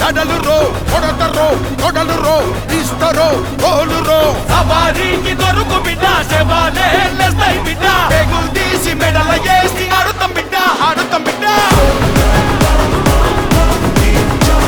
కడలు రో కొడతరో కొడలు రో ఇస్తరో గోలు రో సవారీకి దొరుకు బిడ్డ